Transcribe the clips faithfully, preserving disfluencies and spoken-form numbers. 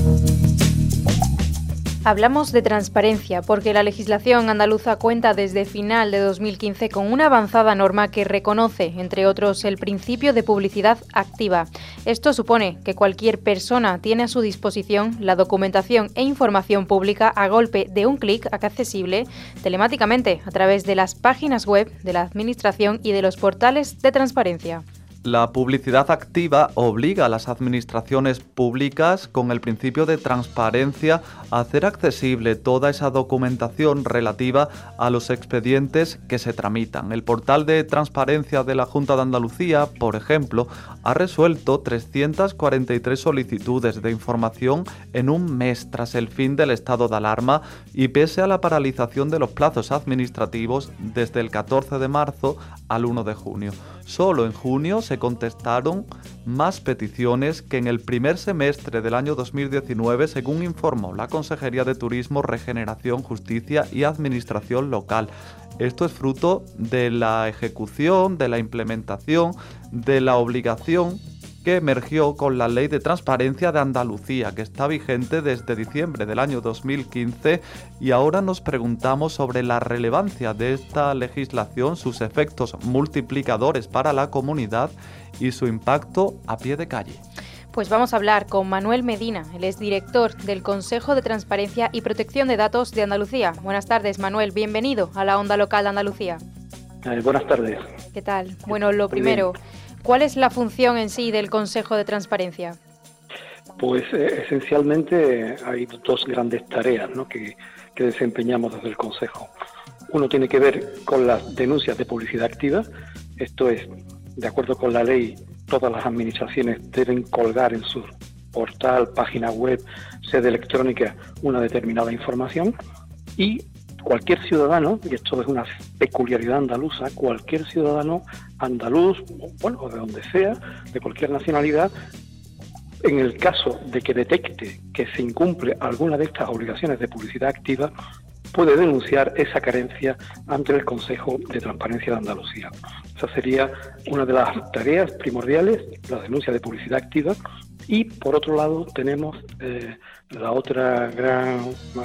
Hablamos de transparencia porque la legislación andaluza cuenta desde final de dos mil quince con una avanzada norma que reconoce, entre otros, el principio de publicidad activa. Esto supone que cualquier persona tiene a su disposición la documentación e información pública a golpe de un clic accesible telemáticamente a través de las páginas web de la Administración y de los portales de transparencia. La publicidad activa obliga a las administraciones públicas, con el principio de transparencia, a hacer accesible toda esa documentación relativa a los expedientes que se tramitan. El portal de transparencia de la Junta de Andalucía, por ejemplo, ha resuelto trescientas cuarenta y tres solicitudes de información en un mes tras el fin del estado de alarma y pese a la paralización de los plazos administrativos desde el catorce de marzo al uno de junio. Solo en junio se contestaron más peticiones que en el primer semestre del año dos mil diecinueve, según informó la Consejería de Turismo, Regeneración, Justicia y Administración Local. Esto es fruto de la ejecución, de la implementación, de la obligación que emergió con la Ley de Transparencia de Andalucía, que está vigente desde diciembre del año dos mil quince, y ahora nos preguntamos sobre la relevancia de esta legislación, sus efectos multiplicadores para la comunidad y su impacto a pie de calle. Pues vamos a hablar con Manuel Medina, él es director del Consejo de Transparencia y Protección de Datos de Andalucía. Buenas tardes, Manuel, bienvenido a la Onda Local de Andalucía. Eh, buenas tardes. ¿Qué tal? Bueno, lo primero, ¿cuál es la función en sí del Consejo de Transparencia? Pues eh, esencialmente hay dos grandes tareas, ¿no?, que, que desempeñamos desde el Consejo. Uno tiene que ver con las denuncias de publicidad activa. Esto es, de acuerdo con la ley, todas las administraciones deben colgar en su portal, página web, sede electrónica, una determinada información, y cualquier ciudadano, y esto es una peculiaridad andaluza, cualquier ciudadano andaluz, bueno, o de donde sea, de cualquier nacionalidad, en el caso de que detecte que se incumple alguna de estas obligaciones de publicidad activa, puede denunciar esa carencia ante el Consejo de Transparencia de Andalucía. Esa sería una de las tareas primordiales, la denuncia de publicidad activa. Y por otro lado tenemos eh, la otra gran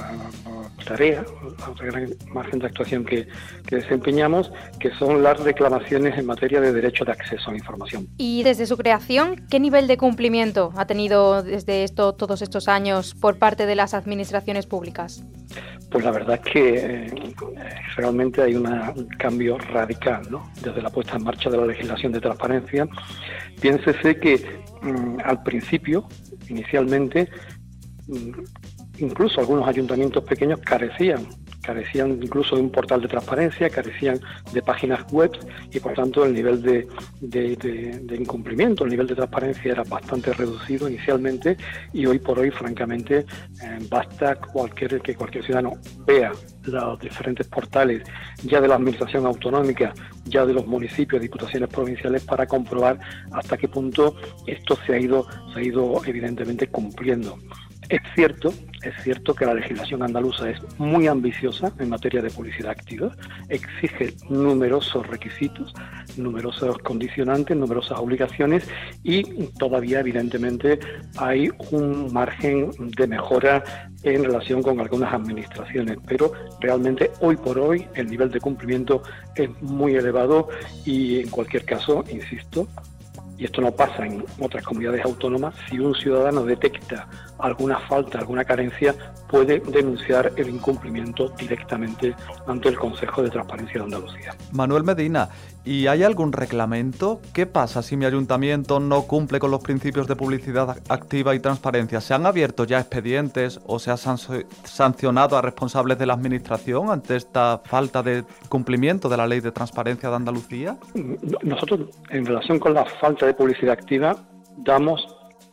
uh, tarea, la otra gran margen de actuación que, que desempeñamos, que son las reclamaciones en materia de derecho de acceso a la información. Y desde su creación, ¿qué nivel de cumplimiento ha tenido desde esto, todos estos años por parte de las administraciones públicas? Pues la verdad es que eh, realmente hay una, un cambio radical, ¿no?, desde la puesta en marcha de la legislación de transparencia. Piénsese que mmm, al principio, inicialmente, mmm, incluso algunos ayuntamientos pequeños carecían, carecían incluso de un portal de transparencia, carecían de páginas web y por tanto el nivel de, de, de, de incumplimiento, el nivel de transparencia era bastante reducido inicialmente, y hoy por hoy, francamente, eh, basta cualquier que cualquier ciudadano vea los diferentes portales ya de la administración autonómica, ya de los municipios, diputaciones provinciales, para comprobar hasta qué punto esto se ha ido, se ha ido evidentemente cumpliendo. Es cierto, es cierto que la legislación andaluza es muy ambiciosa en materia de publicidad activa, exige numerosos requisitos, numerosos condicionantes, numerosas obligaciones, y todavía evidentemente hay un margen de mejora en relación con algunas administraciones, pero realmente hoy por hoy el nivel de cumplimiento es muy elevado y en cualquier caso, insisto, y esto no pasa en otras comunidades autónomas, si un ciudadano detecta alguna falta, alguna carencia, puede denunciar el incumplimiento directamente ante el Consejo de Transparencia de Andalucía. Manuel Medina, ¿y hay algún reglamento? ¿Qué pasa si mi ayuntamiento no cumple con los principios de publicidad activa y transparencia? ¿Se han abierto ya expedientes o se ha sancionado a responsables de la administración ante esta falta de cumplimiento de la Ley de Transparencia de Andalucía? Nosotros, en relación con la falta de publicidad activa, damos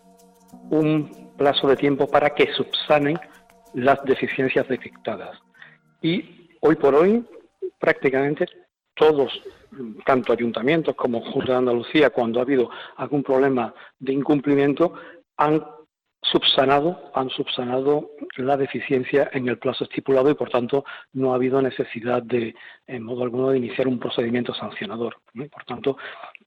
un plazo de tiempo para que subsanen las deficiencias detectadas. Y hoy por hoy, prácticamente todos, tanto ayuntamientos como Junta de Andalucía, cuando ha habido algún problema de incumplimiento, han subsanado, han subsanado la deficiencia en el plazo estipulado y, por tanto, no ha habido necesidad de, en modo alguno, de iniciar un procedimiento sancionador, ¿no? Por tanto,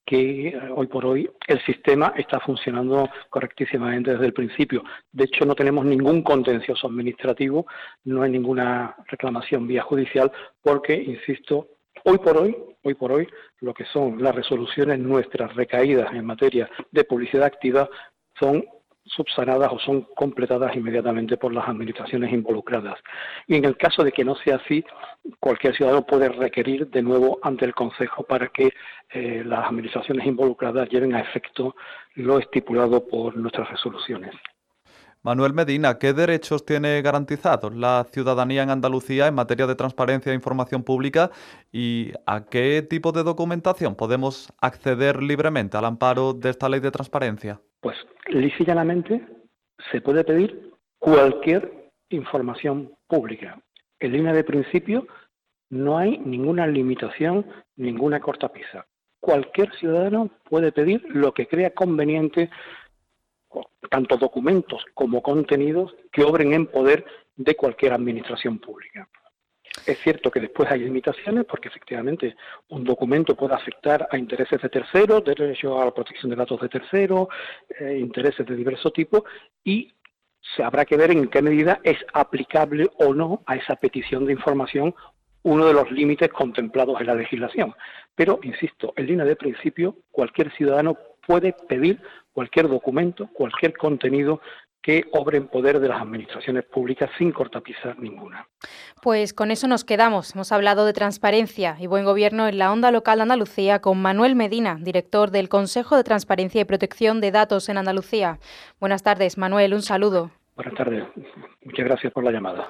que eh, hoy por hoy el sistema está funcionando correctísimamente desde el principio. De hecho, no tenemos ningún contencioso administrativo, no hay ninguna reclamación vía judicial, porque, insisto, hoy por hoy, hoy por hoy, lo que son las resoluciones nuestras recaídas en materia de publicidad activa son subsanadas o son completadas inmediatamente por las administraciones involucradas. Y en el caso de que no sea así, cualquier ciudadano puede requerir de nuevo ante el Concejo para que eh, las administraciones involucradas lleven a efecto lo estipulado por nuestras resoluciones. Manuel Medina, ¿qué derechos tiene garantizados la ciudadanía en Andalucía en materia de transparencia e información pública y a qué tipo de documentación podemos acceder libremente al amparo de esta ley de transparencia? Pues lisa y llanamente se puede pedir cualquier información pública. En línea de principio no hay ninguna limitación, ninguna cortapisa. Cualquier ciudadano puede pedir lo que crea conveniente, tanto documentos como contenidos que obren en poder de cualquier administración pública. Es cierto que después hay limitaciones porque efectivamente un documento puede afectar a intereses de terceros, derecho a la protección de datos de terceros, eh, intereses de diverso tipo, y se habrá que ver en qué medida es aplicable o no a esa petición de información uno de los límites contemplados en la legislación. Pero, insisto, en línea de principio, cualquier ciudadano puede pedir cualquier documento, cualquier contenido que obre en poder de las administraciones públicas sin cortapisa ninguna. Pues con eso nos quedamos. Hemos hablado de transparencia y buen gobierno en la onda local de Andalucía con Manuel Medina, director del Consejo de Transparencia y Protección de Datos en Andalucía. Buenas tardes, Manuel, un saludo. Buenas tardes. Muchas gracias por la llamada.